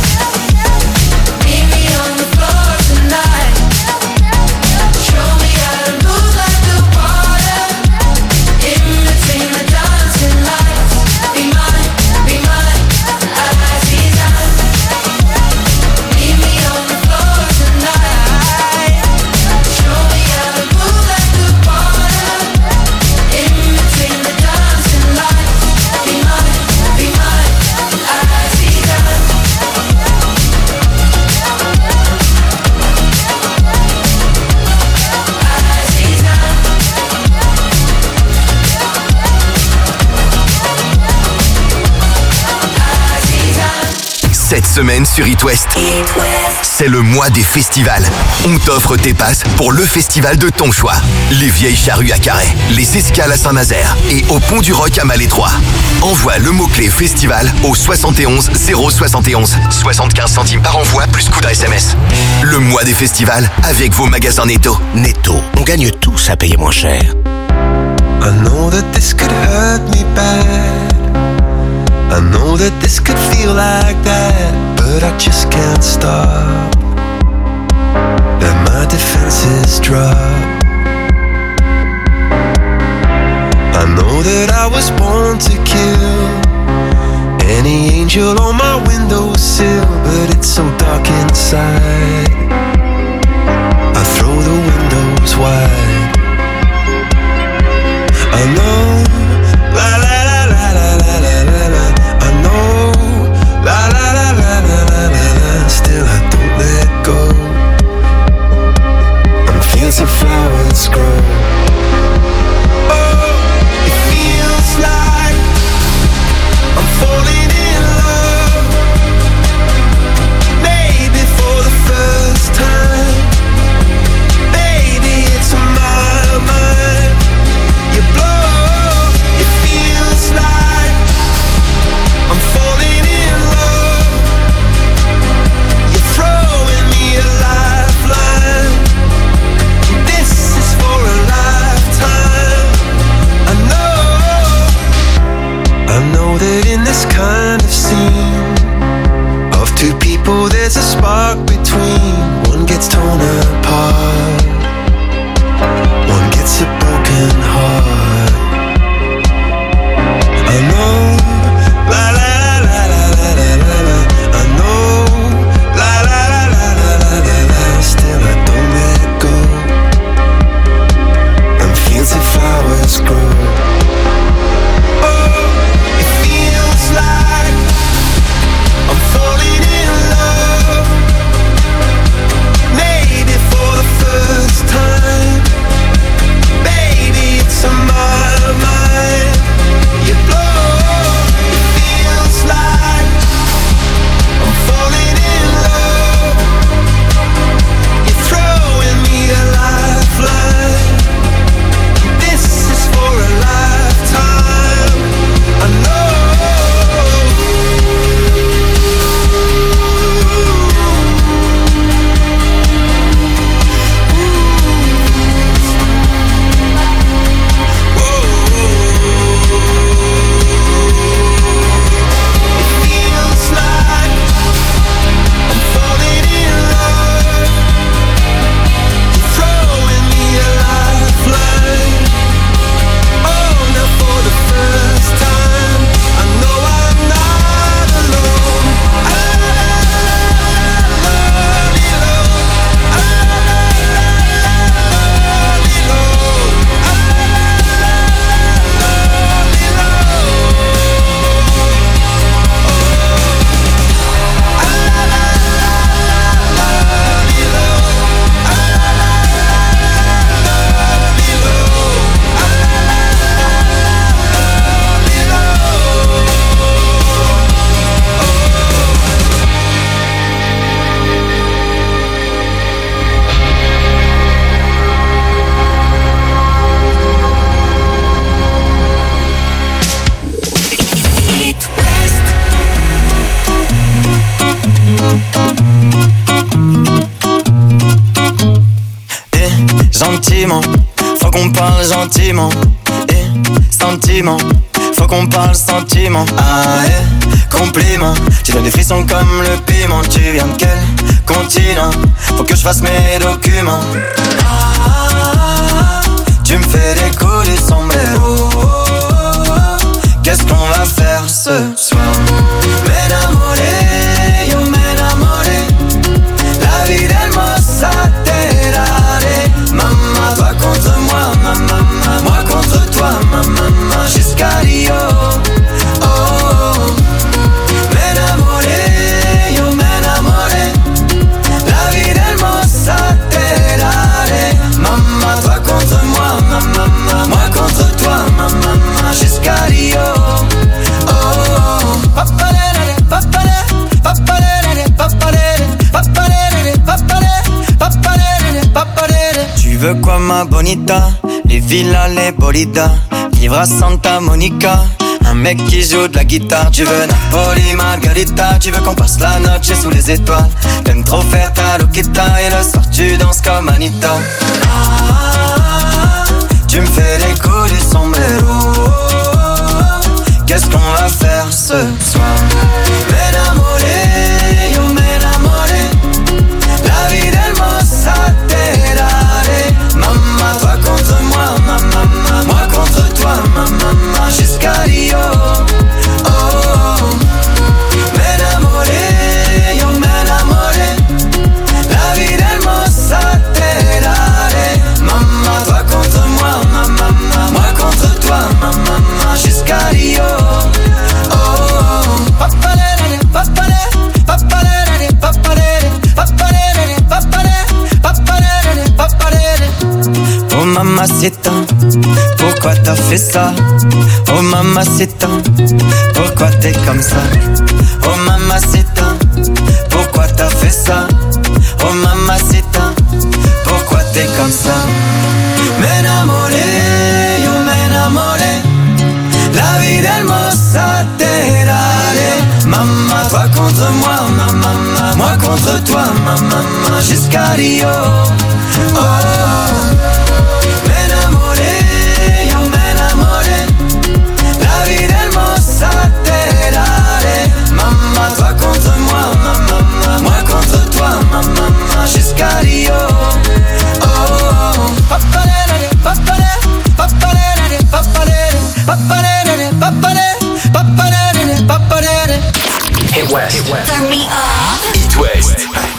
[SPEAKER 4] meet me on the floor tonight. Show me how to move like the water. In between the dancing lights. Be mine, be mine, Aziza. Meet me on the floor tonight. Show me how to move like the water. In between the dancing lights. Be mine, be mine, Aziza.
[SPEAKER 1] Cette semaine sur It West, c'est le mois des festivals. On t'offre tes passes pour le festival de ton choix. Les Vieilles Charrues à Carhaix, les Escales à Saint-Nazaire et au Pont du Roc à Malétroit. Envoie le mot-clé festival au soixante et onze zéro soixante et onze. soixante-quinze centimes par envoi plus coût d'un S M S. Le mois des festivals avec vos magasins Netto.
[SPEAKER 11] Netto, on gagne tous à payer moins cher.
[SPEAKER 3] I know that this could hurt me bad. I know that this could feel like that, but I just can't stop. Let my defenses drop. I know that I was born to kill any angel on my windowsill, but it's so dark inside. I throw the windows wide. I know, la la la la la la la la la. I know, la la la la la la la la. Still I don't let go. I'm feels the flowers grow. Oh, it feels like I'm falling in love. Maybe for the first
[SPEAKER 6] gentiment. Faut qu'on parle gentiment. Et sentiment. Faut qu'on parle sentiment. Ah eh, compliment. Tu donnes des frissons comme le piment. Tu viens de quel continent? Faut que je fasse mes documents. Ah, tu me fais des coups du sombrero. Qu'est-ce qu'on va faire ce soir? M'enamoré, yo m'enamoré. La vie d'Hermosa te daré. Maman, toi contre moi, maman, moi contre toi, maman, jusqu'à Rio. Oh, oh. M'enamoré, yo m'enamoré. La vie d'Hermosa te daré. Maman, toi contre moi, maman, moi contre toi, maman, jusqu'à Rio. Oh, oh. Papalere, papalere, papalere, papalere, papalere, papalere, papalere, papalere. Tu veux quoi ma bonita? Les villas, les bolidas. Vivre à Santa Monica. Un mec qui joue de la guitare. Tu veux Napoli, Margarita. Tu veux qu'on passe la noche sous les étoiles. T'aimes trop faire ta loquita. Et le soir tu danses comme Anita. Ah, tu me fais des coups du sombrero. Qu'est-ce qu'on va faire ce soir? M'enamoré, yo m'enamoré. La vie d'Hermosa te daré. Maman, toi contre moi, maman, moi contre toi, maman, jusqu'à Rio. Oh, oh. M'enamoré, yo m'enamoré. La vie d'Hermosa te daré. Maman, toi contre moi, maman, moi contre toi, maman, jusqu'à Rio. Oh, oh. Papalere, papalere, papalere, papalere, papalere, papalere, papalere, papalere. Oh mamacita, pourquoi t'as fait ça? Oh mamacita, pourquoi t'es comme ça? Oh mamacita, pourquoi t'as fait ça? Oh mamacita, pourquoi t'es comme ça? M'enamoré, yo m'enamoré. La vie d'Hermosa te daré. Maman, toi contre moi, maman, moi contre toi, maman, jusqu'à Rio. Oh, oh. M'enamoré, yo m'enamoré. La vie d'Hermosa te daré. Maman, toi contre moi, maman, moi contre toi, maman, jusqu'à Rio. Oh, oh. Papalere, papalere, papalere, papalere, papalere, papalere, papalere, papalere.
[SPEAKER 1] Hit West.
[SPEAKER 8] Turn me up.
[SPEAKER 1] Hit West.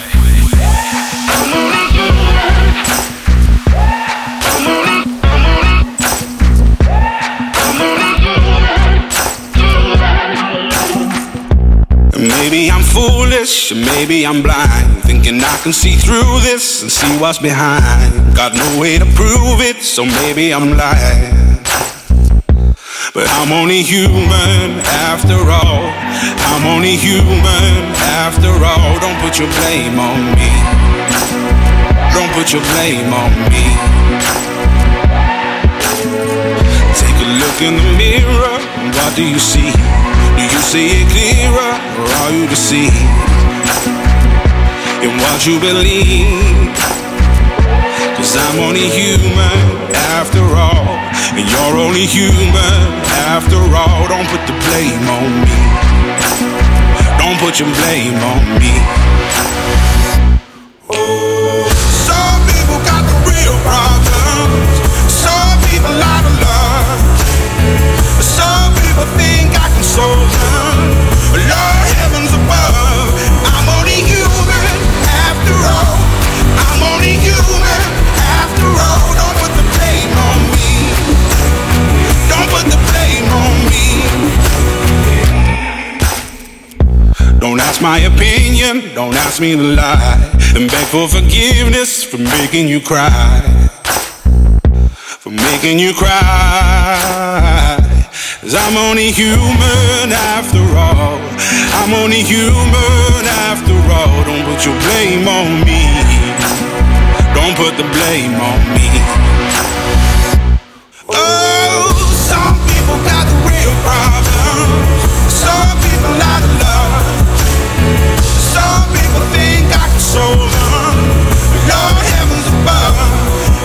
[SPEAKER 3] Maybe I'm foolish, maybe I'm blind, thinking I can see through this and see what's behind. Got no way to prove it, so maybe I'm lying. But I'm only human after all. I'm only human after all. Don't put your blame on me. Don't put your blame on me. Take a look in the mirror, what do you see? Do you see it clearer, or are you deceived in what you believe? Cause I'm only human after all, and you're only human after all. Don't put the blame on me. Don't put your blame on me. Some people got the real problems. Some people out of love. Some people think I can solve them. Lord, heavens above, I'm only human after all. I'm only human after all. Don't put the blame on me. Don't put the blame on me. Don't ask my opinion, don't ask me to lie, and beg for forgiveness for making you cry. For making you cry. Cause I'm only human after all. I'm only human after all. Don't put your blame on me. Don't put the blame on me. Oh, some people got the real problems. Some people out of love. Some people think I can solve them. Lord, heavens above,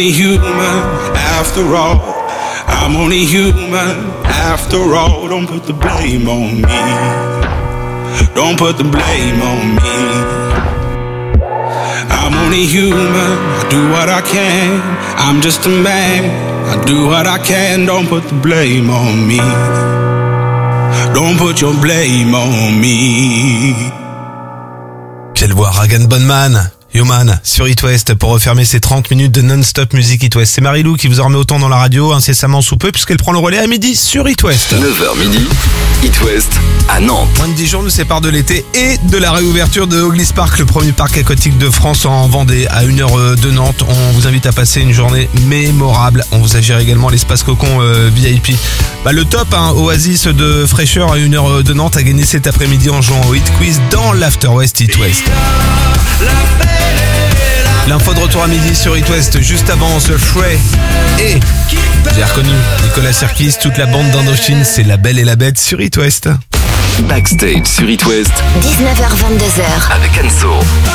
[SPEAKER 3] only human after all. I'm only human after all. Don't put the blame on me. Don't put the blame on me. I'm only human. I do what I can. I'm just a man. I do what I can. Don't put the blame on me. Don't put your blame on me.
[SPEAKER 5] Quelle voix, Ragan Bonman, Human, sur It West pour refermer ces trente minutes de non-stop musique It West. C'est Marilou qui vous en remet autant dans la radio incessamment sous peu puisqu'elle prend le relais à midi sur It West.
[SPEAKER 1] neuf heures midi, It West à Nantes.
[SPEAKER 5] Moins de dix jours nous séparent de l'été et de la réouverture de Oglis Park, le premier parc aquatique de France en Vendée, à une heure de Nantes. On vous invite à passer une journée mémorable. On vous agère également l'espace cocon euh, V I P. Bah, le top, hein, Oasis de fraîcheur à une heure de Nantes a gagné cet après-midi en jouant au Hit Quiz dans l'After West It West. L'info de retour à midi sur It West, juste avant The Fray. Et j'ai reconnu Nicolas Sirkis, toute la bande d'Indochine, c'est La Belle et la Bête sur It West.
[SPEAKER 1] Backstage sur It West.
[SPEAKER 10] dix-neuf heures vingt-deux heures.
[SPEAKER 1] Avec Anso.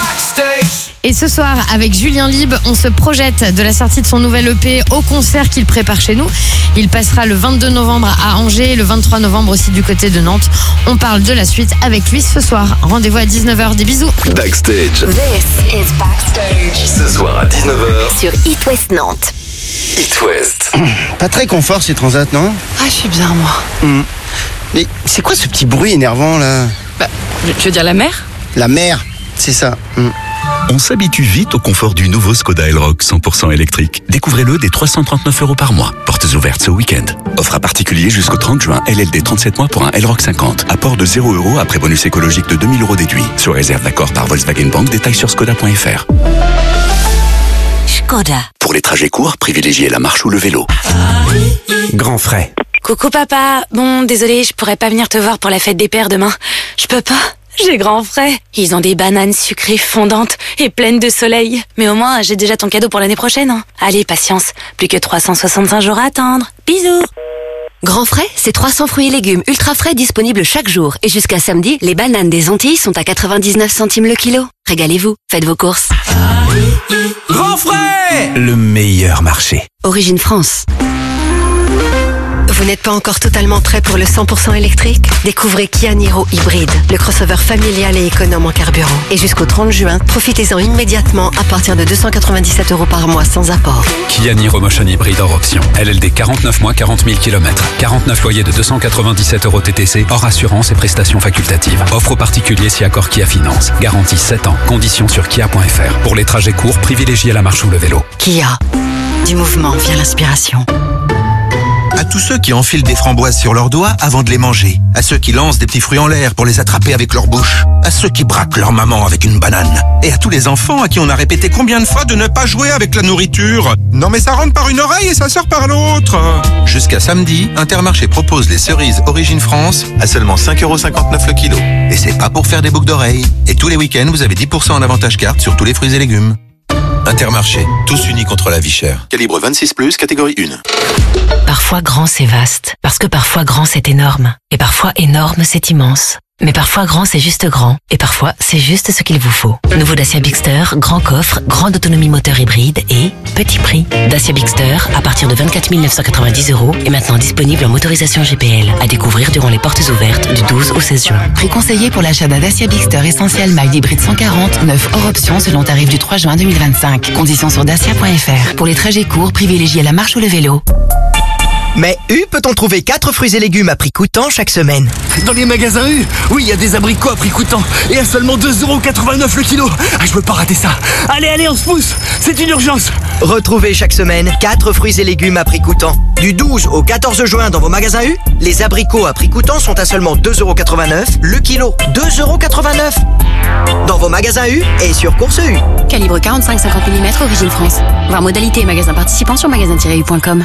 [SPEAKER 7] Et ce soir, avec Julien Lieb, on se projette de la sortie de son nouvel E P au concert qu'il prépare chez nous. Il passera le vingt-deux novembre à Angers, le vingt-trois novembre aussi du côté de Nantes. On parle de la suite avec lui ce soir. Rendez-vous à dix-neuf heures. Des bisous.
[SPEAKER 1] Backstage.
[SPEAKER 10] This is Backstage.
[SPEAKER 1] Ce soir à dix-neuf heures.
[SPEAKER 10] Sur It West Nantes.
[SPEAKER 1] It West.
[SPEAKER 18] Pas très confort ces transats, non?
[SPEAKER 2] Ah, je suis bien, moi.
[SPEAKER 18] Hum. Mais c'est quoi ce petit bruit énervant là?
[SPEAKER 2] Bah, tu veux dire la mer?
[SPEAKER 18] La mer, c'est ça. Hum.
[SPEAKER 19] On s'habitue vite au confort du nouveau Skoda Elroq cent pour cent électrique. Découvrez-le dès trois cent trente-neuf euros par mois. Portes ouvertes ce week-end. Offre à particulier jusqu'au trente juin. L L D trente-sept mois pour un Elroq cinquante. Apport de zéro euros après bonus écologique de deux mille euros déduit. Sur réserve d'accord par Volkswagen Bank. Détails sur skoda point f r.
[SPEAKER 10] Skoda.
[SPEAKER 19] Pour les trajets courts, privilégiez la marche ou le vélo.
[SPEAKER 11] Grand frais.
[SPEAKER 20] Coucou papa, bon désolé, je pourrais pas venir te voir pour la fête des pères demain. Je peux pas, j'ai grand frais. Ils ont des bananes sucrées fondantes et pleines de soleil. Mais au moins, j'ai déjà ton cadeau pour l'année prochaine. Hein. Allez, patience, plus que trois cent soixante-cinq jours à attendre. Bisous.
[SPEAKER 10] Grand frais, c'est trois cents fruits et légumes ultra frais disponibles chaque jour. Et jusqu'à samedi, les bananes des Antilles sont à quatre-vingt-dix-neuf centimes le kilo. Régalez-vous, faites vos courses.
[SPEAKER 11] Grand frais, le meilleur marché.
[SPEAKER 10] Origine France. Vous n'êtes pas encore totalement prêt pour le cent pour cent électrique? Découvrez Kia Niro Hybride, le crossover familial et économe en carburant. Et jusqu'au trente juin, profitez-en immédiatement à partir de deux cent quatre-vingt-dix-sept euros par mois sans apport.
[SPEAKER 15] Kia Niro Motion Hybride hors option. L L D quarante-neuf mois, quarante mille kilomètres. quarante-neuf loyers de deux cent quatre-vingt-dix-sept euros T T C, hors assurance et prestations facultatives. Offre aux particuliers si accord Kia Finance. Garantie sept ans. Conditions sur kia point f r. Pour les trajets courts, privilégiez la marche ou le vélo.
[SPEAKER 14] Kia. Du mouvement vient l'inspiration.
[SPEAKER 12] À tous ceux qui enfilent des framboises sur leurs doigts avant de les manger. À ceux qui lancent des petits fruits en l'air pour les attraper avec leur bouche. À ceux qui braquent leur maman avec une banane. Et à tous les enfants à qui on a répété combien de fois de ne pas jouer avec la nourriture. Non mais ça rentre par une oreille et ça sort par l'autre.
[SPEAKER 13] Jusqu'à samedi, Intermarché propose les cerises Origine France à seulement cinq euros cinquante-neuf le kilo.
[SPEAKER 12] Et c'est pas pour faire des boucles d'oreilles. Et tous les week-ends, vous avez dix pour cent en avantage carte sur tous les fruits et légumes.
[SPEAKER 13] Intermarché, tous unis contre la vie chère. Calibre vingt-six plus, catégorie un.
[SPEAKER 22] Parfois grand c'est vaste, parce que parfois grand c'est énorme, et parfois énorme c'est immense. Mais parfois grand c'est juste grand, et parfois c'est juste ce qu'il vous faut. Nouveau Dacia Bigster, grand coffre, grande autonomie moteur hybride et petit prix. Dacia Bigster à partir de vingt-quatre mille neuf cent quatre-vingt-dix euros est maintenant disponible en motorisation G P L, à découvrir durant les portes ouvertes du douze au seize juin.
[SPEAKER 14] Prix conseillé pour l'achat d'un Dacia Bigster Essentiel Mild Hybride cent quarante, neuf hors option selon tarif du trois juin deux mille vingt-cinq. Conditions sur dacia point f r. Pour les trajets courts, privilégiez la marche ou le vélo.
[SPEAKER 23] Mais U peut-on trouver quatre fruits et légumes à prix coûtant chaque semaine?
[SPEAKER 24] Dans les magasins U, oui, il y a des abricots à prix coûtant et à seulement deux euros quatre-vingt-neuf le kilo. Ah, je peux pas rater ça. Allez, allez, on se pousse, c'est une urgence.
[SPEAKER 23] Retrouvez chaque semaine quatre fruits et légumes à prix coûtant. Du douze au quatorze juin dans vos magasins U, les abricots à prix coûtant sont à seulement deux euros quatre-vingt-neuf le kilo. deux euros quatre-vingt-neuf dans vos magasins U et sur Course U.
[SPEAKER 25] Calibre quarante-cinq cinquante millimètres, Origine France. Voir modalité et magasins participants sur magasin tiret u point com.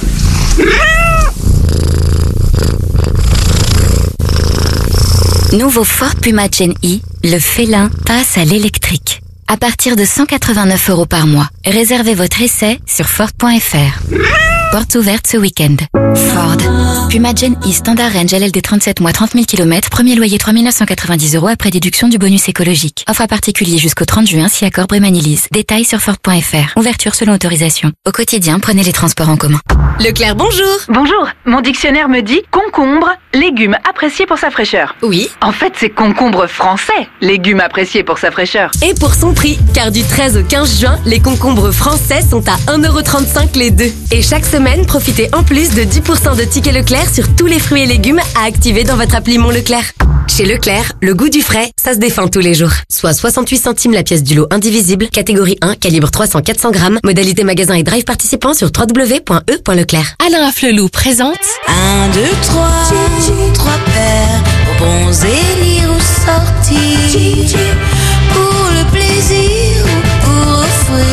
[SPEAKER 10] Nouveau Ford Puma Gen E, le félin passe à l'électrique. À partir de cent quatre-vingt-neuf euros par mois.
[SPEAKER 22] Réservez votre essai sur Ford point F R. Portes ouvertes ce week-end. Ford. Puma Gen E Standard Range L L D trente-sept mois trente mille kilomètres. Premier loyer trois mille neuf cent quatre-vingt-dix euros après déduction du bonus écologique. Offre à particulier jusqu'au trente juin si accord Brémanilise. Détails sur Ford point F R. Ouverture selon autorisation. Au quotidien, prenez les transports en commun.
[SPEAKER 4] Leclerc, bonjour. Bonjour. Mon dictionnaire me dit concombre, légume apprécié pour sa fraîcheur.
[SPEAKER 22] Oui.
[SPEAKER 4] En fait, c'est concombre français, légume apprécié pour sa fraîcheur.
[SPEAKER 9] Et pour son prix, car du treize au quinze juin, les concombres français sont à un euro trente-cinq les deux. Et chaque semaine, profitez en plus de dix pour cent de tickets Leclerc sur tous les fruits et légumes à activer dans votre appli Mon Leclerc. Chez Leclerc, le goût du frais, ça se défend tous les jours. Soit soixante-huit centimes la pièce du lot indivisible, catégorie un, calibre trois cents à quatre cents grammes, modalité magasin et drive participant sur w w w point e point leclerc.
[SPEAKER 22] Alain Afflelou présente
[SPEAKER 6] Un, deux, trois, trois paires, bons élire ou sortir, pour le plaisir ou pour offrir.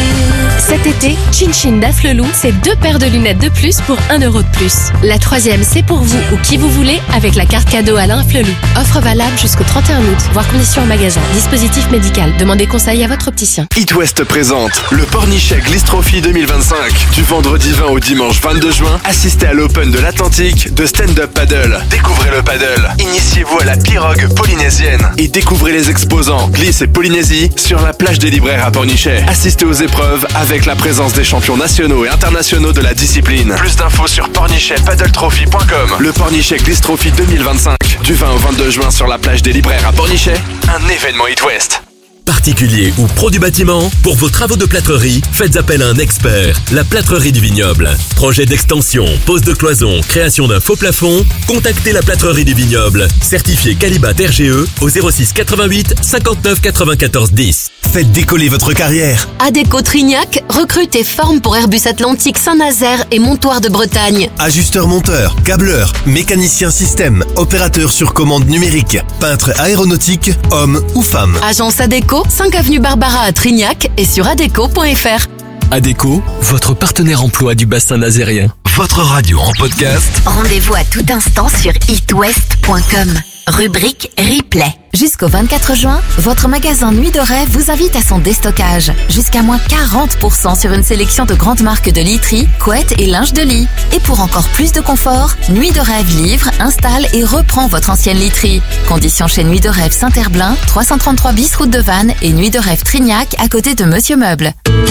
[SPEAKER 22] Cet été, Chin Chin d'Afflelou, c'est deux paires de lunettes de plus pour un euro de plus. La troisième, c'est pour vous ou qui vous voulez avec la carte cadeau Alain Afflelou. Offre valable jusqu'au trente et un août, voire conditions en magasin. Dispositif médical. Demandez conseil à votre opticien.
[SPEAKER 16] It West présente le Pornichet Gliss Trophy deux mille vingt-cinq. Du vendredi vingt au dimanche vingt-deux juin, assistez à l'Open de l'Atlantique de stand-up paddle. Découvrez le paddle, initiez-vous à la pirogue polynésienne et découvrez les exposants Gliss et Polynésie sur la plage des Libraires à Pornichet. Assistez aux épreuves avec la présence des champions nationaux et internationaux de la discipline. Plus d'infos sur pornichet paddle trophy point com. Le Pornichet Gliss Trophy deux mille vingt-cinq. Du vingt au vingt-deux juin sur la plage des Libraires à Pornichet. Un événement It West.
[SPEAKER 17] Particulier ou pro du bâtiment, pour vos travaux de plâtrerie, faites appel à un expert, la Plâtrerie du Vignoble. Projet d'extension, pose de cloison, création d'un faux plafond, contactez la Plâtrerie du Vignoble, certifié Calibat R G E au zéro six quatre-vingt-huit cinquante-neuf quatre-vingt-quatorze dix.
[SPEAKER 1] Faites décoller votre carrière.
[SPEAKER 9] Adéco Trignac recrute et forme pour Airbus Atlantique Saint-Nazaire et Montoire de Bretagne.
[SPEAKER 1] Ajusteur monteur, câbleur, mécanicien système, opérateur sur commande numérique, peintre aéronautique, homme ou femme.
[SPEAKER 9] Agence Adéco, cinq avenue Barbara à Trignac et sur adéco point F R.
[SPEAKER 21] Adéco, votre partenaire emploi du bassin nazérien.
[SPEAKER 1] Votre radio en podcast.
[SPEAKER 10] Rendez-vous à tout instant sur it west point com. Rubrique replay.
[SPEAKER 22] Jusqu'au vingt-quatre juin, votre magasin Nuit de Rêve vous invite à son déstockage. Jusqu'à moins quarante pour cent sur une sélection de grandes marques de literie, couettes et linge de lit. Et pour encore plus de confort, Nuit de Rêve livre, installe et reprend votre ancienne literie. Conditions chez Nuit de Rêve Saint-Herblain, trois cent trente-trois bis route de Vannes et Nuit de Rêve Trignac à côté de Monsieur Meuble.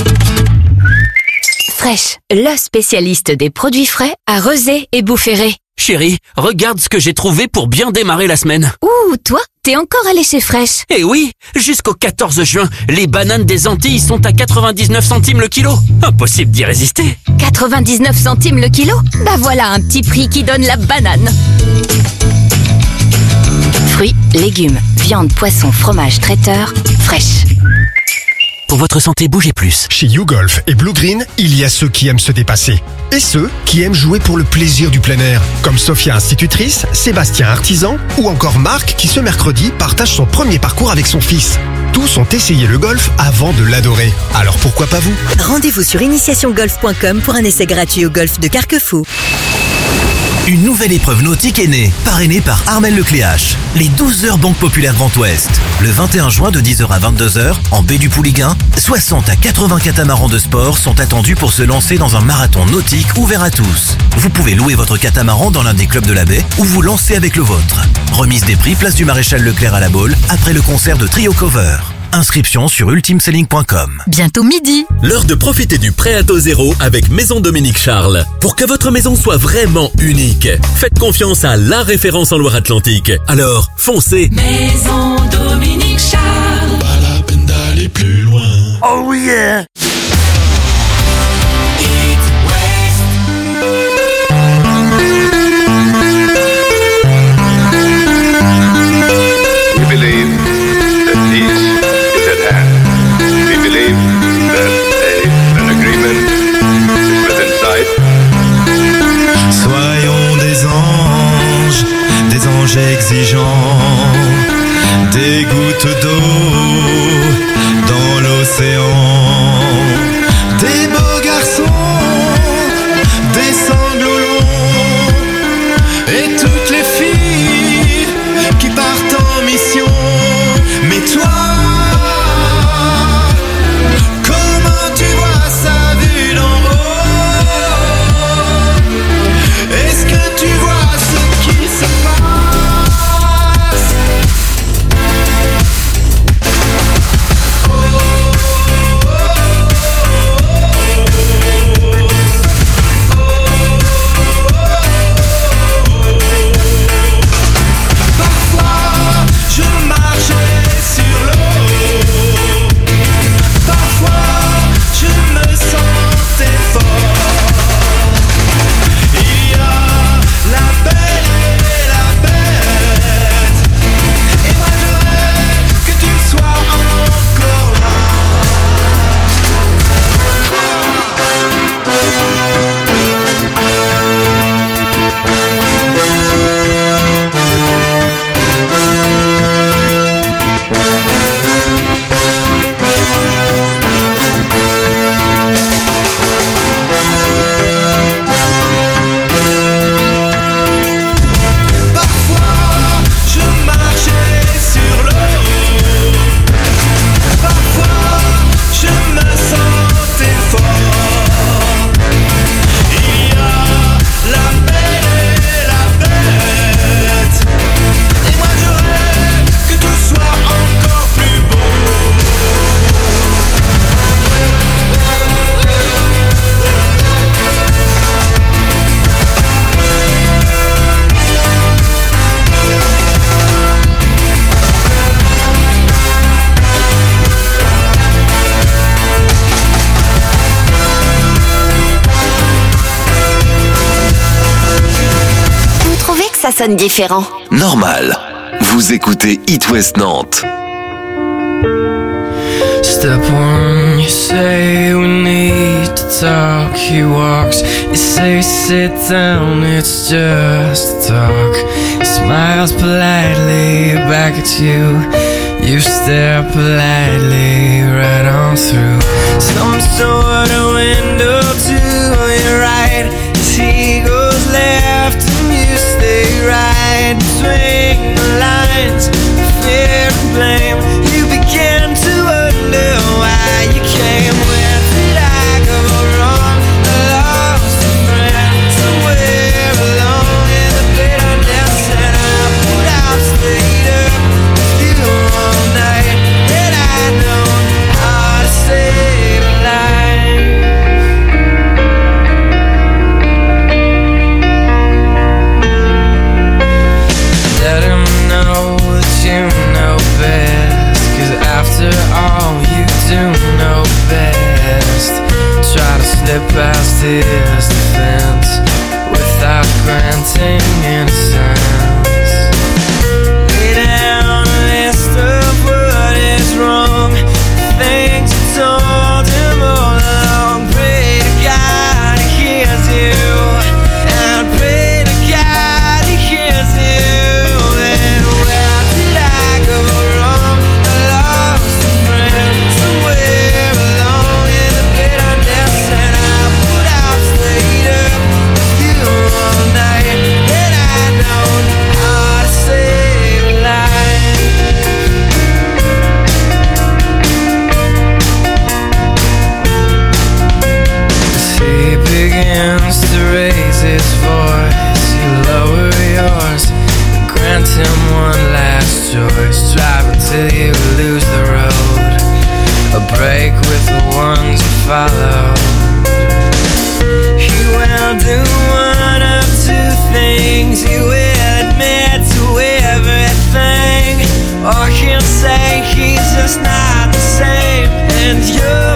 [SPEAKER 9] Fresh, le spécialiste des produits frais à Rezé et Boufféré.
[SPEAKER 26] Chérie, regarde ce que j'ai trouvé pour bien démarrer la semaine.
[SPEAKER 9] Ouh, toi, t'es encore allé chez Fresh.
[SPEAKER 26] Eh oui, jusqu'au quatorze juin, les bananes des Antilles sont à quatre-vingt-dix-neuf centimes le kilo. Impossible d'y résister.
[SPEAKER 9] quatre-vingt-dix-neuf centimes le kilo? Bah voilà un petit prix qui donne la banane.
[SPEAKER 22] Fruits, légumes, viande, poisson, fromage, traiteur, Fresh.
[SPEAKER 26] Pour votre santé, bougez plus.
[SPEAKER 27] Chez YouGolf et Blue Green, il y a ceux qui aiment se dépasser et ceux qui aiment jouer pour le plaisir du plein air, comme Sophia institutrice, Sébastien artisan ou encore Marc qui ce mercredi partage son premier parcours avec son fils. Tous ont essayé le golf avant de l'adorer. Alors pourquoi pas vous?
[SPEAKER 28] Rendez-vous sur initiation golf point com pour un essai gratuit au golf de Carquefou.
[SPEAKER 1] Une nouvelle épreuve nautique est née, parrainée par Armel Lecléache. Les douze heures Banque Populaire Grand Ouest. Le vingt et un juin de dix heures à vingt-deux heures, en baie du Pouliguen, soixante à quatre-vingts catamarans de sport sont attendus pour se lancer dans un marathon nautique ouvert à tous. Vous pouvez louer votre catamaran dans l'un des clubs de la baie ou vous lancer avec le vôtre. Remise des prix, place du Maréchal Leclerc à la Baule, après le concert de Trio Cover. Inscription sur ultimeselling point com.
[SPEAKER 22] Bientôt midi.
[SPEAKER 17] L'heure de profiter du prêt à taux zéro avec Maison Dominique Charles. Pour que votre maison soit vraiment unique, faites confiance à la référence en Loire-Atlantique. Alors, foncez.
[SPEAKER 6] Maison Dominique Charles.
[SPEAKER 29] Pas la peine d'aller plus loin.
[SPEAKER 6] Oh yeah.
[SPEAKER 30] We believe that peace is at hand. We believe that a, an agreement is within sight.
[SPEAKER 29] Soyons des anges, des anges exigeants, des gouttes d'eau dans l'océan, des beaux garçons, des sanglots longs, et toutes les filles qui partent en mission. Mais toi, comment tu vois?
[SPEAKER 2] ça sonne différent.
[SPEAKER 1] Normal. Vous écoutez It West Nantes.
[SPEAKER 3] Step one, you say we need to talk. He walks, you say sit down, it's just talk. He smiles politely back at you. You stare politely right on through some sort of window to your right. As he goes left and you stay right between the lines of fear and blame. You begin to wonder why you came. Where did I go wrong? I lost a friend somewhere along in the bitterness, and I put out stayed up with you all night. And I know how to save a life. Let him know that you know best, 'cause after all you do know best. Try to slip past his defense without granting innocence. Lay down a list of what is wrong, things you told him all along. Pray to God he hears you, and pray to God he hears you. And where did I go wrong? I lost a friend somewhere along in the bitterness, and I put out stayed up with you all night. And I know how to save a life. As he begins to raise his voice, you lower yours and grant him one last choice. Drive until you lose the road, a break with the ones you follow. He will do one of two things. He will admit to everything, or he'll say he's just not the same. And you're